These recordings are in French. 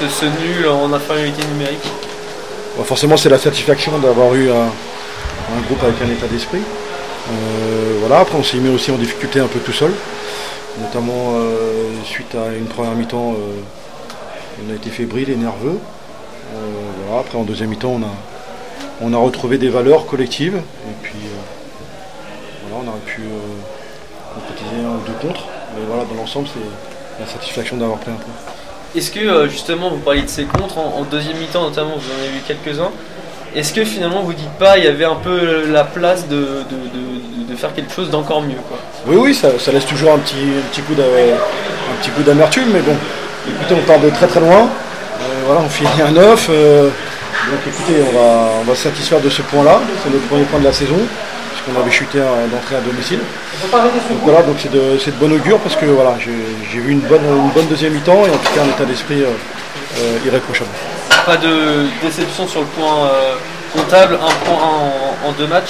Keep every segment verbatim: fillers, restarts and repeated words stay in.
ce, ce nul en infériorité numérique? Bon, forcément, c'est la satisfaction d'avoir eu un, un groupe avec un état d'esprit. Euh, voilà, après, on s'est mis aussi en difficulté un peu tout seul, notamment euh, suite à une première mi-temps, euh, on a été fébrile et nerveux. Euh, voilà, après, en deuxième mi-temps, on a, on a retrouvé des valeurs collectives, et puis euh, voilà, on aurait pu euh, concrétiser un ou deux contre, mais voilà, dans l'ensemble, c'est la satisfaction d'avoir pris un point. Est-ce que euh, justement, vous parliez de ces contres, en, en deuxième mi-temps notamment, vous en avez vu quelques-uns, est-ce que finalement vous dites pas, il y avait un peu la place de, de, de, de faire quelque chose d'encore mieux, quoi? Oui, oui, ça, ça laisse toujours un petit, un petit coup d'a- un petit coup d'amertume, mais bon, écoutez, on part de très très loin, euh, voilà, on finit à neuf, euh, donc écoutez, on va, on va se satisfaire de ce point-là, c'est notre premier point de la saison, puisqu'on avait chuté à- d'entrée à domicile. Donc voilà, donc c'est de, c'est de bon augure, parce que voilà, j'ai, j'ai vu une bonne, une bonne deuxième mi-temps, et en tout cas un état d'esprit euh, euh, irréprochable. Pas de déception sur le point euh, comptable, un point en, en deux matchs?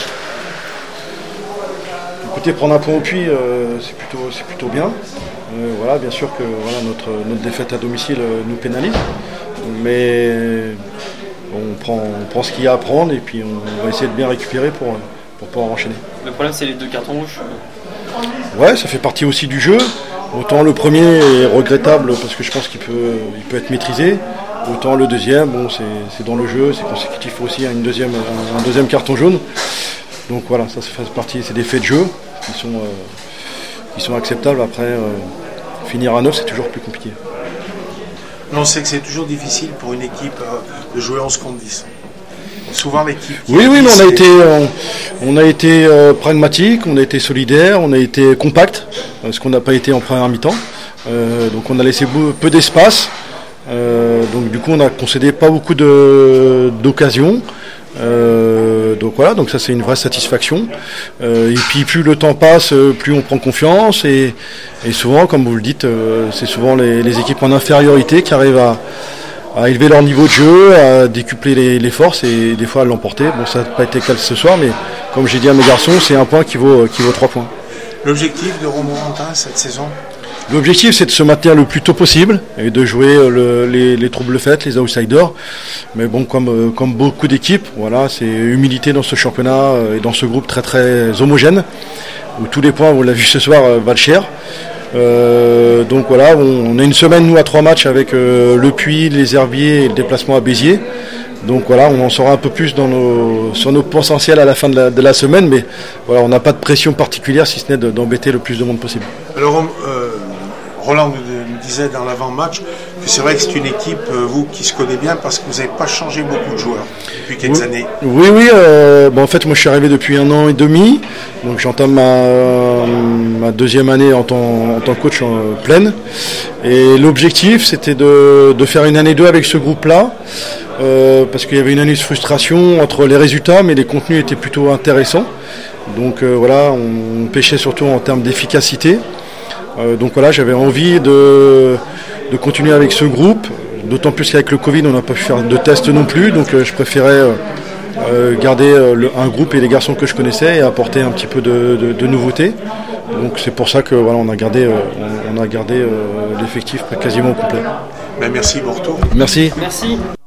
Écoutez, prendre un point au puits, euh, c'est plutôt, c'est plutôt bien. Euh, voilà, bien sûr que voilà, notre, notre défaite à domicile euh, nous pénalise, mais on prend, on prend ce qu'il y a à prendre et puis on va essayer de bien récupérer pour, pour pouvoir enchaîner. Le problème, c'est les deux cartons rouges. Ouais, ça fait partie aussi du jeu. Autant le premier est regrettable parce que je pense qu'il peut, il peut être maîtrisé. Autant le deuxième, bon, c'est, c'est dans le jeu, c'est consécutif aussi à une deuxième, un, un deuxième carton jaune. Donc voilà, ça, ça fait partie, c'est des faits de jeu qui sont, euh, qui sont acceptables. Après, euh, finir à neuf, c'est toujours plus compliqué. On sait que c'est toujours difficile pour une équipe euh, de jouer onze contre dix. Souvent l'équipe. Oui, oui, mais on a été, on, on a été euh, pragmatique, on a été solidaire, on a été compact, euh, ce qu'on n'a pas été en première mi-temps. Euh, donc on a laissé beau, peu d'espace. Euh, donc du coup on a concédé pas beaucoup de, d'occasions. Euh, donc voilà, donc ça c'est une vraie satisfaction. Euh, et puis plus le temps passe, plus on prend confiance et, et souvent, comme vous le dites, euh, c'est souvent les, les équipes en infériorité qui arrivent à, à élever leur niveau de jeu, à décupler les, les forces et des fois à l'emporter. Bon, ça n'a pas été le cas ce soir, mais comme j'ai dit à mes garçons, c'est un point qui vaut, qui vaut trois points. L'objectif de Romorantin cette saison? L'objectif, c'est de se maintenir le plus tôt possible et de jouer le, les, les troubles faites, les outsiders. Mais bon, comme, comme beaucoup d'équipes, voilà, c'est humilité dans ce championnat et dans ce groupe très très homogène, où tous les points, on l'a vu ce soir, valent cher. Euh, donc voilà, on, on a une semaine, nous, à trois matchs avec euh, le Puy, les Herbiers et le déplacement à Béziers. Donc voilà, on en saura un peu plus dans nos, sur nos potentiels à la fin de la, de la semaine, mais voilà, on n'a pas de pression particulière, si ce n'est de, d'embêter le plus de monde possible. Alors, euh, Roland nous disait dans l'avant-match que c'est vrai que c'est une équipe, euh, vous, qui se connaît bien parce que vous n'avez pas changé beaucoup de joueurs depuis quelques oui, années. Oui, oui. Euh, bon, en fait, moi, je suis arrivé depuis un an et demi, donc j'entame ma, ma deuxième année en tant, en tant que coach en pleine. Et l'objectif, c'était de, de faire une année deux avec ce groupe-là, euh, parce qu'il y avait une année de frustration entre les résultats, mais les contenus étaient plutôt intéressants. Donc euh, voilà, on, on pêchait surtout en termes d'efficacité. Euh, donc voilà, j'avais envie de, de continuer avec ce groupe, d'autant plus qu'avec le Covid, on n'a pas pu faire de tests non plus, donc euh, je préférais euh, euh, garder euh, le, un groupe et les garçons que je connaissais et apporter un petit peu de, de, de nouveauté. Donc c'est pour ça que voilà, on a gardé, euh, on, on a gardé euh, l'effectif quasiment au complet. Ben merci, bon retour. Merci. Merci.